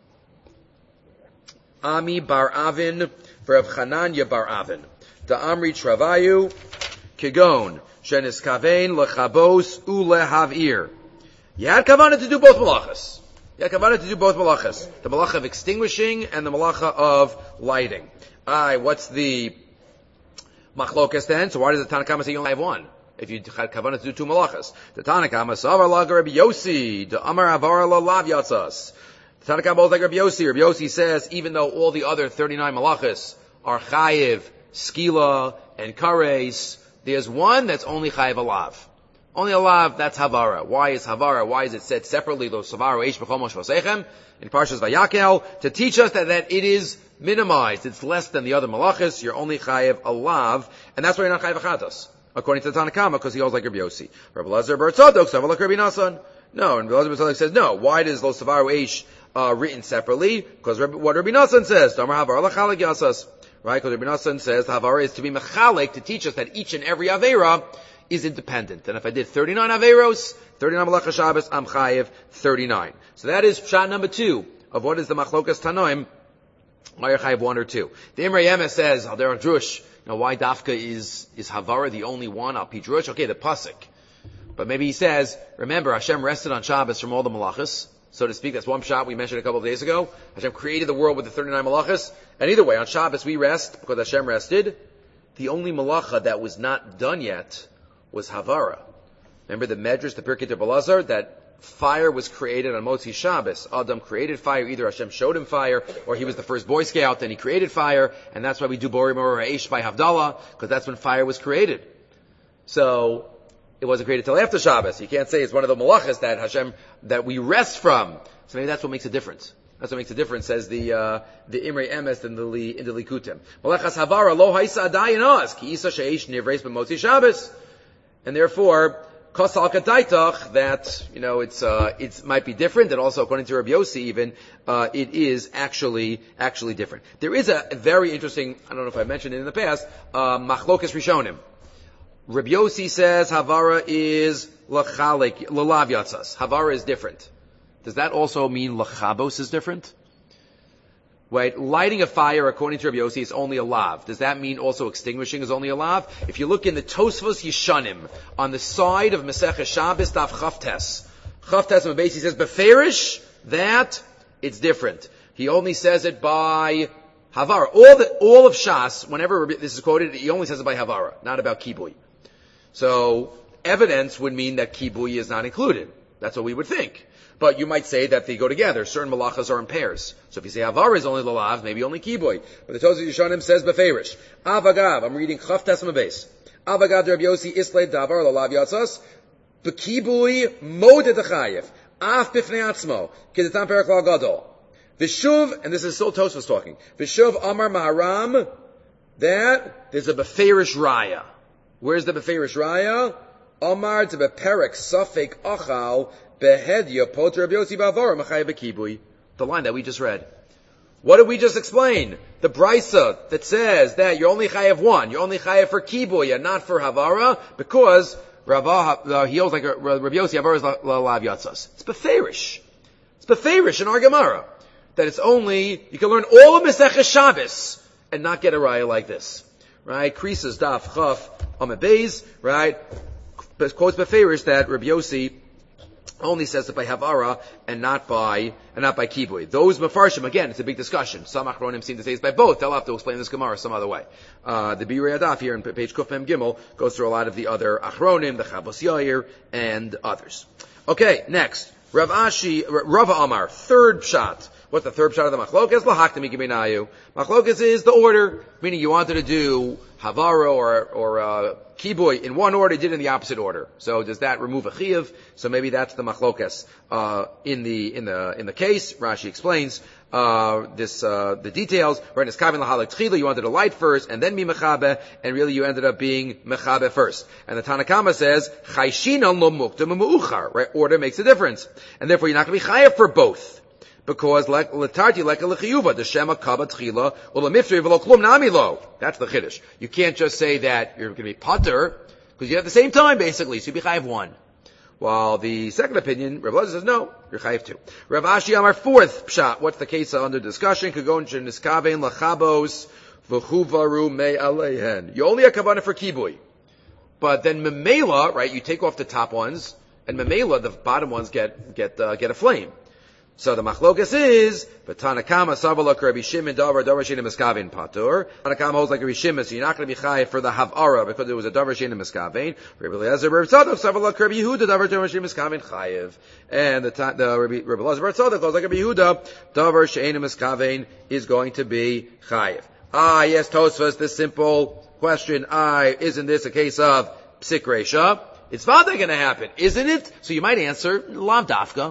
Ami bar Avin, for Rav Chananya bar Avin. Da Amri Travayu, Kigon, Shenis Kavein, Lechabos, Ulehavir. You had kavanah to do both malachas. The malacha of extinguishing and the malacha of lighting. What's the machlokas then? So why does the Tanakama say you only have one? if you had kavanah to do two malachas. The Tanakama savar la Rabbi Yossi, the Amar Avara la lav yatzas. The Tanakama holds like Rabbi Yossi. Rabbi Yossi says, even though all the other 39 malachas are chayiv, skila, and kares, there's one that's only chayiv alav. Only alav, that's havara. Why is havara? Why is it said separately, lo savaru eish b'chol moshvosechem, in Parshas Vayakel, to teach us that it is minimized. It's less than the other malachas. You're only chayiv alav, and that's why you're not chayiv achatos, according to the Tanakama, because he holds like Rabbi Yossi. Rabbi Lazar bar Tzadok, savar like Rabbi Nasan. No, and Rabbi Lazar bar Tzadok says, no. Why does lo savaru eish written separately? Because what Rabbi Nasan says, Damar havara lachalik yasas. Right? Because Rabbi Nasan says the havara is to be mechalik, to teach us that each and every avera is independent. And if I did 39 averos, 39 malachas Shabbos, I'm chayiv 39. So that is shot number 2 of what is the machlokas tanoim, why you're chayiv 1 or 2. The Imrei Emes says, there are drush, why dafka is havara the only one, al pi drush? Okay, the pasuk. But maybe he says, remember, Hashem rested on Shabbos from all the malachas, so to speak. That's one shot we mentioned a couple of days ago. Hashem created the world with the 39 malachas. And either way, on Shabbos we rest because Hashem rested. The only malacha that was not done yet was havara. Remember the Medrash, the Pirkei Belazar, that fire was created on Motzi Shabbos. Adam created fire. Either Hashem showed him fire, or he was the first Boy Scout, and he created fire. And that's why we do Borim or Eish by Havdalah, because that's when fire was created. So it wasn't created till after Shabbos. You can't say it's one of the malachas that Hashem, that we rest from. So maybe that's what makes a difference. That's what makes a difference, says the Imrei Emes in the Likutim. Malachas havara lo haisa adayin oz, ki isa sheish nivreis b'motzi Shabbos. And therefore, kosal kadaitach, that, it might be different, and also according to Rabbi Yossi even, it is actually different. There is a very interesting, I don't know if I mentioned it in the past, machlokas rishonim. Rabbi Yossi says havara is lachalik, lalav yatzas. Havara is different. Does that also mean lachabos is different? Right? Lighting a fire, according to Rabbi Yossi, is only a lav. Does that mean also extinguishing is only a lav? If you look in the Tosfos Yishanim, on the side of Masechah Shabbos, Daf Chavtes on the base, he says, beferish, that, it's different. He only says it by havara. All of Shas, whenever this is quoted, he only says it by havara, not about kibui. So, evidence would mean that kibui is not included. That's what we would think. But you might say that they go together. Certain malachas are in pairs. So if you say havara is only lalav, maybe only kibui. But the Tosfos Yishanim says beferish. Avagav, I'm reading Chaf Tesma base. Avagav Rabbi Yossi islay davar lalav yatzas. Bekibui moded achayev. Af bifnei atzmo. Kedetam perak la gadol. Vishuv, and this is still Tosfos talking. Vishuv Amar Maharam, that there's a beferish raya. Where's the beferish raya? Amar to beperek safek achal. Behedya poter Rabbi Yossi ba'avara machayeh bekibui. The line that we just read. What did we just explain? The brisa that says that you're only chayev 1, you're only chayev for kibui and not for havara, because he holds like Rabbi Yossi havara is lalav yatzas. It's beferish. It's beferish in our Gemara that it's only, you can learn all of Masechah Shabbos and not get a raya like this, right? Krisa's daf chaf amud beis, right? Quotes beferish that Rabbi Yossi only says it by havara and not by kibui. Those mafarshim, again, it's a big discussion. Some achronim seem to say it's by both. They'll have to explain this Gemara some other way. The Birei Adaf here in page Kuf Mem Gimel goes through a lot of the other achronim, the Chabos Yair, and others. Okay, next. Rav Amar, third pshat. What's the third pshat of the machlokas? Lahakta mikibinayu. Machlokas is the order, meaning you wanted to do havara or kibui in one order, did in the opposite order. So does that remove a chiyuv? So maybe that's the machlokas in the case. Rashi explains the details. Right, niskavin lahalik tchila, you wanted to light first and then be mechabe, and really you ended up being mechabe first. And the Tanakama says chayshinan lo mukta me'uchar. Right, order makes a difference, and therefore you're not going to be chayav for both. Because like letarti like a lechiyuva, the shema kaba tchila, or the mifri v'lo klum nami lo. That's the chiddush. You can't just say that you're going to be pater, because you have the same time basically, so you be chayiv 1. While the second opinion, Rav Lazar says no, you're chayiv 2. Rav Ashi Amar, fourth pshat. What's the case under discussion? Kagon sheniskavein lachabos v'chuvaru me aleihen. You only have kavanah for kibui, but then memela, right? You take off the top ones, and memela, the bottom ones get a flame. So the machlokas is, but Tanakama Savalak Rabbi Shimon Davar Shein Miskavin Patur. Tanakama holds like Rabbi Shimon, so you're not going to be chayiv for the Havara because it was a Davar Shein Miskavin. Rabbi Eliezer Rabbi Tzadok Savalak Rabbi Yehuda Davar Shein Miskavin chayiv. And the Rabbi Eliezer Rabbi Tzadok holds like Rabbi Yehuda Davar Shein Miskavin is going to be chayiv. Yes, Tosfos, this simple question. Isn't this a case of psik reisha? It's vada going to happen, isn't it? So you might answer, lav dafka.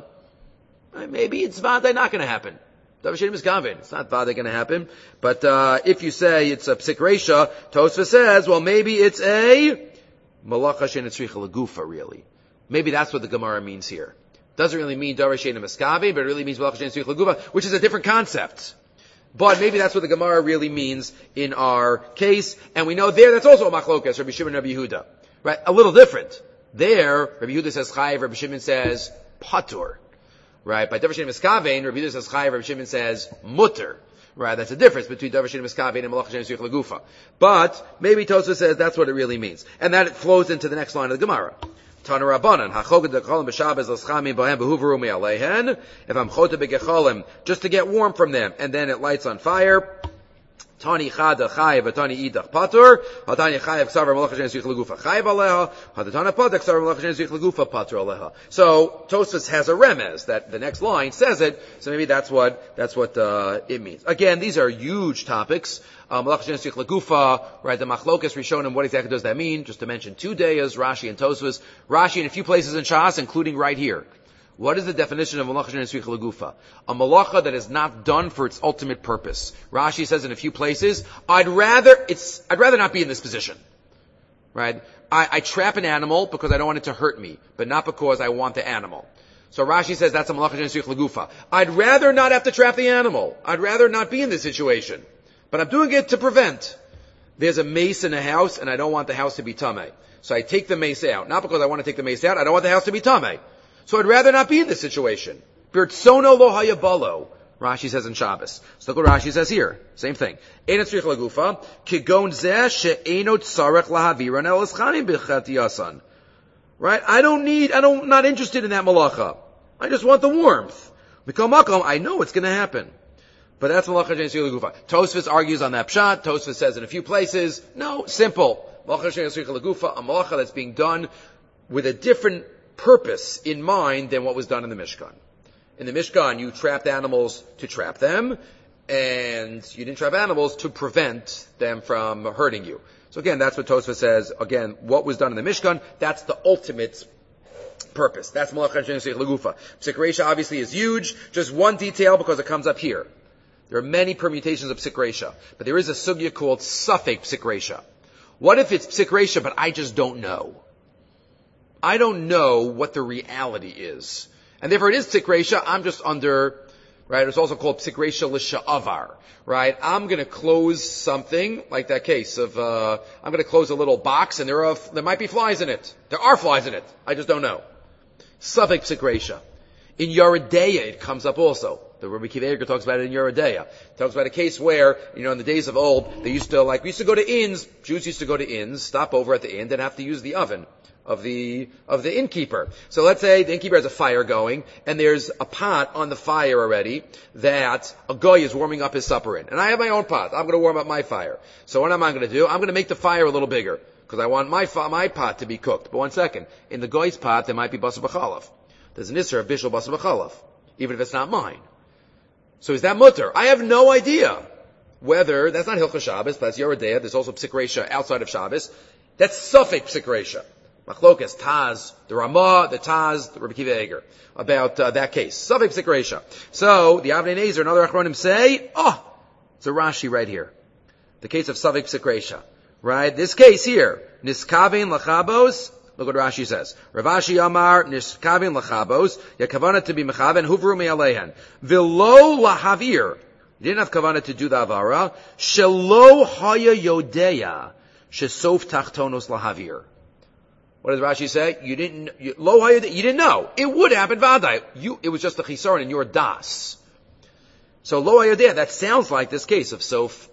Maybe it's vada not going to happen. It's not vada going to happen. But if you say it's a psik reisha, Tosfos says, well, maybe it's a malacha she'en tzricha legufa, really. Maybe that's what the Gemara means here. Doesn't really mean davar she'en miskaven, but it really means malacha she'en tzricha legufa, which is a different concept. But maybe that's what the Gemara really means in our case. And we know there that's also a machlokas, Rabbi Shimon and Rabbi Yehuda. Right? A little different. There, Rabbi Yehuda says chayiv, Rabbi Shimon says patur. Right? By davar she'en miskaven, Rabbi Yehuda says chayiv, Rabbi Shimon says mutter. Right? That's the difference between davar she'en miskaven and malacha she'en tzricha legufa. But maybe Tosfos says that's what it really means. And that flows into the next line of the Gemara. Tana Rabbanan, hachoged decholim b'Shabbos l'schamim b'hem b'huvaru me'aleihen. If I'm chote b'gecholim, just to get warm from them, and then it lights on fire. Tani chada chayiv, tani idach patur. Hatani chayiv ksaver malacha she'en tzricha legufa chayiv aleha. Hatatana patur ksaver malacha she'en tzricha legufa patur aleha. So Tosfos has a remez that the next line says it. So maybe that's what it means. Again, these are huge topics. Malacha she'en tzricha legufa, right? The machlokas Rishonim, what exactly does that mean? Just to mention two dayas, Rashi and Tosfos. Rashi in a few places in Shas, including right here. What is the definition of malacha she'en tzricha legufa? A malacha that is not done for its ultimate purpose. Rashi says in a few places, I'd rather not be in this position. Right? I trap an animal because I don't want it to hurt me, but not because I want the animal. So Rashi says that's a malacha she'en tzricha legufa. I'd rather not have to trap the animal. I'd rather not be in this situation. But I'm doing it to prevent. There's a mace in a house and I don't want the house to be tamei. So I take the mace out. Not because I want to take the mace out, I don't want the house to be tamei. So I'd rather not be in this situation. Birtsono lo hayabalo, Rashi says in Shabbos. So look what Rashi says here. Same thing. Ein tzricha legufa, kigon zeh she'eno tzarech lahaviran el eschanim b'chat yasan. Right? I'm not interested in that malacha. I just want the warmth. Mikol makom, I know it's going to happen. But that's malacha she'en tzricha legufa. Tosfos argues on that pshat. Tosfos says in a few places, no, simple. Malacha she'en tzricha legufa, a malacha that's being done with a different purpose in mind than what was done in the Mishkan. In the Mishkan, you trapped animals to trap them, and you didn't trap animals to prevent them from hurting you. So again, that's what Tosfos says. Again, what was done in the Mishkan, that's the ultimate purpose. That's malacha she'en tzricha legufa. Psik reisha obviously is huge. Just one detail because it comes up here. There are many permutations of psik reisha, but there is a sugya called suffik psik reisha. What if it's psik reisha, but I just don't know? I don't know what the reality is. And therefore it is psik reisha, I'm just under, right, it's also called psik reisha l'sha'avar, right? I'm gonna close something, like that case of, I'm gonna close a little box and there might be flies in it. There are flies in it. I just don't know. Suffik psik reisha. In Yoredeya it comes up also. The Rabbi Akiva Eiger talks about it in Yoredeya. Talks about a case where, in the days of old, we used to go to inns, Jews used to go to inns, stop over at the inn, then have to use the oven of the innkeeper. So let's say the innkeeper has a fire going, and there's a pot on the fire already that a guy is warming up his supper in. And I have my own pot. I'm going to warm up my fire. So what am I going to do? I'm going to make the fire a little bigger, because I want my pot to be cooked. But one second. In the guy's pot, there might be basar b'chalav. There's an isser of bishul basar b'chalav, even if it's not mine. So is that mutter? I have no idea whether, that's not Hilchos Shabbos, but that's Yoredeya. There's also psik reisha outside of Shabbos. That's suffik psik reisha. Machlokas, Taz, the Ramah, the Taz, the Rabbi Akiva Eiger, about that case. Suffik psik reisha. So, the Avnei Nezer and other Achronim say, it's a Rashi right here. The case of suffik psik reisha. Right? This case here, Niskavein lachabos, look what Rashi says. Ravashi Amar, Niskavein lachabos, yakavana to be mechaven, huvru me'alehen. V'lo lahavir. You didn't have kavana to do the avara. Shelo haya yodeya, shesof tachtonos lahavir. What does Rashi say? You didn't know. It would happen, Vadai. It was just a chisaron in your das. So lo hayodeh, that sounds like this case of sof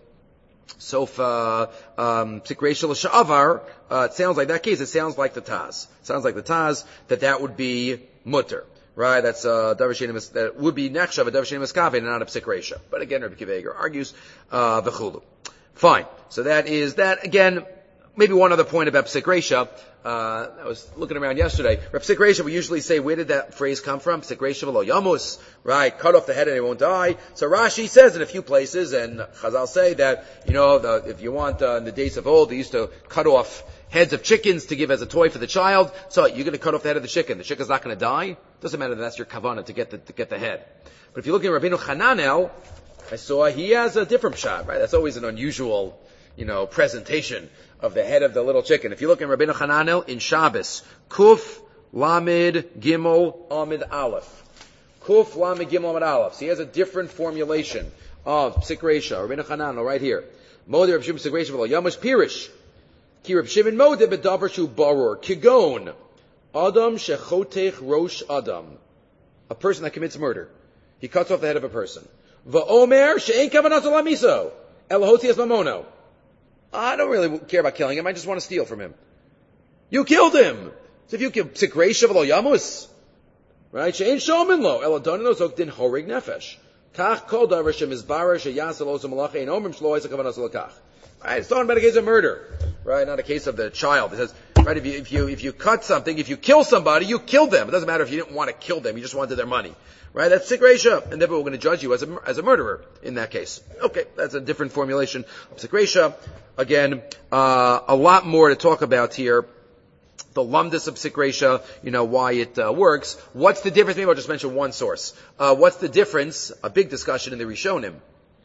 psik reisha l'sha'avar. It sounds like that case. It sounds like the Taz. It sounds like the Taz that would be mutter. Right, that's that would be nechshav a davar sheni miskaven and not a psik reisha. But again, Rabbi Akiva Eiger argues v'chulu. Fine. So that is that again. Maybe one other point about psik reisha. I was looking around yesterday. Psik reisha, we usually say, where did that phrase come from? Psik reisha v'lo yamus. Right, cut off the head and it won't die. So Rashi says in a few places, and Chazal say that if you want in the days of old, they used to cut off heads of chickens to give as a toy for the child. So you're going to cut off the head of the chicken. The chicken's not going to die. Doesn't matter that that's your kavanah to get the head. But if you look at Rabbeinu Hananel, I saw he has a different shot. Right, that's always an unusual, presentation of the head of the little chicken. If you look at Rabbeinu Hananel in Shabbos, Kuf Lamed Gimel Amid Aleph. Kuf Lamed Gimel Amid Aleph. So he has a different formulation of psik reisha. Rabbeinu Hananel right here. Modeh Reb Shimon psik reisha v'lo yamush pirish. Ki Reb Shimon modeh b'davar shu barur. Kigon. Adam shechotech rosh Adam. A person that commits murder. He cuts off the head of a person. V'omer she'ein kavanah l'amiso. Elahoti es mamono. I don't really care about killing him. I just want to steal from him. You killed him. So if you kill psik reisha v'lo yamus. Right? She'ein shomin lo. Eladonino zok din horig nefesh. Kach kol davar shemizbarer sheyasel osu malacha ein omrim shlo isa kavanah l'kach. Right? It's talking about a case of murder. Right? Not a case of the child. It says, right, if you cut something, if you kill somebody, you killed them. It doesn't matter if you didn't want to kill them, you just wanted their money. Right? That's psik reisha. And therefore we're going to judge you as a murderer in that case. Okay, that's a different formulation of psik reisha. Again, a lot more to talk about here. The lumdus of psik reisha, why it works. What's the difference? Maybe I'll just mention one source. What's the difference? A big discussion in the Rishonim.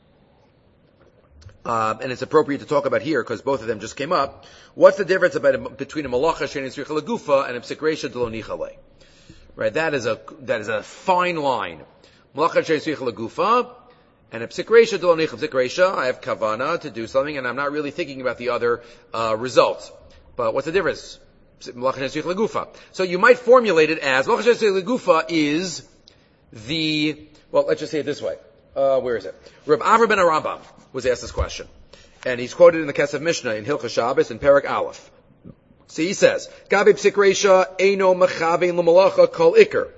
And it's appropriate to talk about here because both of them just came up. What's the difference between a malacha she'ein tzricha legufa and a psik reisha d'lo nichale? Right, that is a fine line. Malacha she'ein tzricha legufa and a psik reisha d'lo nichale. Psik reisha, I have kavana to do something, and I'm not really thinking about the other result. But what's the difference? Malacha she'ein tzricha legufa. So you might formulate it as malacha she'ein tzricha legufa is let's just say it this way. Where is it? Reb Avra ben Arambam was asked this question. And he's quoted in the Kesef Mishnah in Hilchos Shabbos in Perek Aleph. So he says, Gabi psik reisha eino mechavein l'malacha kol iker.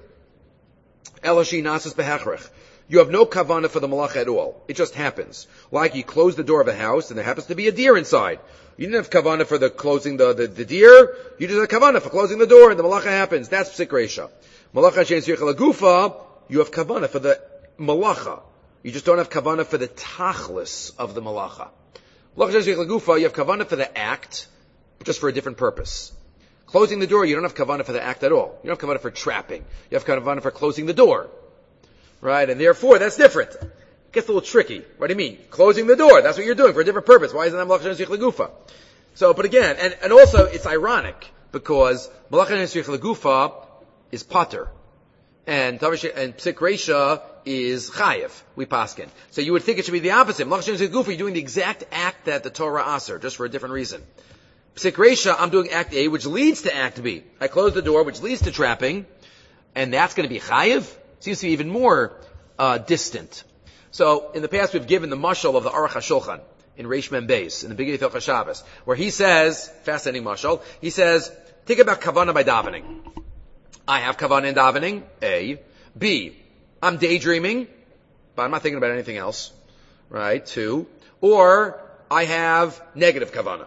Elashi nasas behechrech. You have no kavanah for the malacha at all. It just happens. Like you close the door of a house and there happens to be a deer inside. You didn't have kavanah for closing the deer. You just have kavanah for closing the door and the malacha happens. That's psik reisha. Malacha she'ein tzricha legufa, you have kavanah for the malacha. You just don't have kavanah for the tachlis of the malacha. Malacha she'ein tzricha legufa, you have kavanah for the act, just for a different purpose. Closing the door, you don't have kavanah for the act at all. You don't have kavanah for trapping. You have kavanah for closing the door. Right? And therefore, that's different. It gets a little tricky. What do you mean? Closing the door, that's what you're doing for a different purpose. Why isn't that malacha she'ein tzricha legufa? So, but again, and also, it's ironic, because malacha she'ein tzricha legufa is pater. And psik reisha is chayev, we paskin. So you would think it should be the opposite. Malacha she'ein tzricha legufa, you're doing the exact act that the Torah aser, just for a different reason. Psik reisha, I'm doing act A, which leads to act B. I close the door, which leads to trapping, and that's going to be chayev? Seems to be even more distant. So in the past we've given the mashal of the Aruch HaShulchan in Reish Mem Beis, in the beginning of Hilchos Shabbos, where he says, fascinating mashal, he says, think about kavanah by davening. I have kavanah in davening, A. B, I'm daydreaming, but I'm not thinking about anything else. Right? 2. Or I have negative kavanah.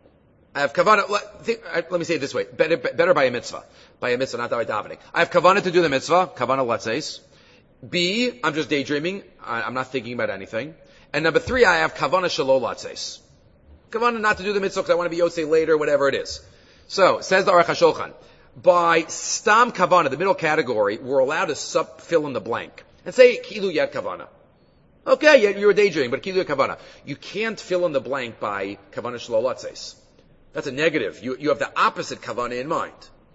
I have kavanah, let me say it this way, better by a mitzvah. By a mitzvah, not by davening. I have kavanah to do the mitzvah, kavanah letzeis. B, I'm just daydreaming, I'm not thinking about anything. And number 3, I have kavanah shelo letzeis. Kavanah not to do the mitzvah because I want to be yotzei later, whatever it is. So, says the Aruch HaShulchan, by stam kavanah, the middle category, we're allowed to fill in the blank. And say, kilu yad kavanah. Okay, you're daydreaming, but kilu yad kavanah. You can't fill in the blank by kavanah shelo letzeis. That's a negative. You have the opposite kavanah in mind.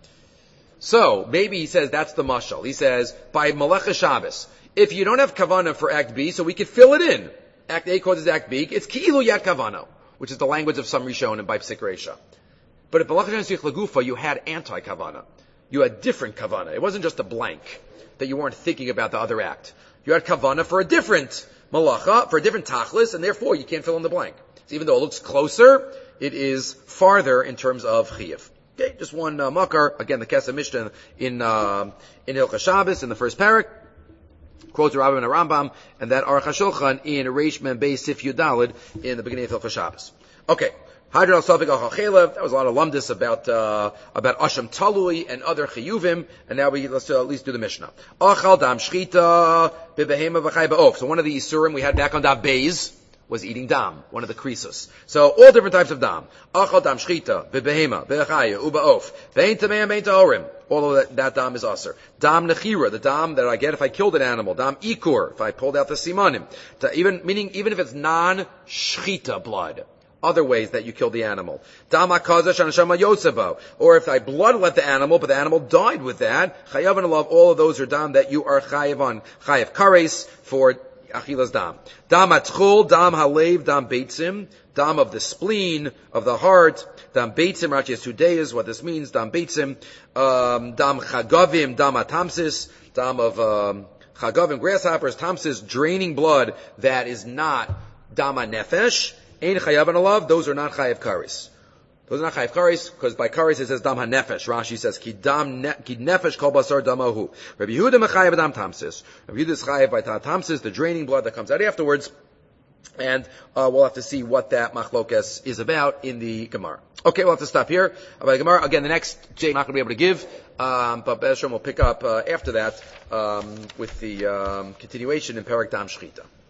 So, maybe he says that's the mashal. He says, by Melecha Shabbos, if you don't have kavanah for Act B, so we could fill it in. Act A causes Act B, it's ki'ilu yad kavanah, which is the language of some Rishonim by psik reisha. But if Melecha she'ein tzricha legufa, you had anti-kavanah. You had different kavanah. It wasn't just a blank, that you weren't thinking about the other act. You had kavanah for a different malacha, for a different tachlis, and therefore you can't fill in the blank. So even though it looks closer, it is farther in terms of chiyuv. Okay, just one makar. Again, the Kesef Mishnah in Hilchos Shabbos in the first parak quotes Rabbi and Rambam, and that Aruch HaShulchan in Reish Mem Beis Sif Yudalid in the beginning of Hilchos Shabbos. Okay. Hadron al-Safik al-Chalev, that was a lot of lumdis about Asham Talui and other Chiyuvim, and now let's at least do the Mishnah. Achal dam shchita bebehema v'chay ba'of. So one of the Isurim we had back on Dav Beis was eating dam, one of the krisos. So all different types of dam. Achal dam shchita bebehema v'chaya uba'of. Vein tameim vein ta'orim. All of that dam is aser. Dam nechira, the dam that I get if I killed an animal. Dam ikur, if I pulled out the simanim. Even if it's non-shchita blood. Other ways that you kill the animal. Dama kazash anashama yosebo. Or if I bloodlet the animal, but the animal died with that, chayav and alav, all of those are dam that you are chayav on. Chayav kares for achilas dam. Dam atchul, dam halev, dam beitzim, dam of the spleen, of the heart, dam beitzim, Rashi has 2 days, what this means, dam beitzim, dam chagavim, dam atamsis, dam of chagavim, grasshoppers, tamsis, draining blood that is not dama nefesh, Ein chayav and alav, those are not chayav karis. Those are not chayav karis, because by karis it says dam ha-nefesh. Rashi says, ki nefesh kol basar damahu. Rabbi Yehuda mechayav dam tamsis. Rabbi Yehuda is chayav by tamsis, the draining blood that comes out afterwards. And we'll have to see what that machlokes is about in the Gemara. Okay, we'll have to stop here. About the Gemara, again, the next J I'm not going to be able to give, but Be'ez Hashem will pick up after that with the continuation in Perek Dam Shchita.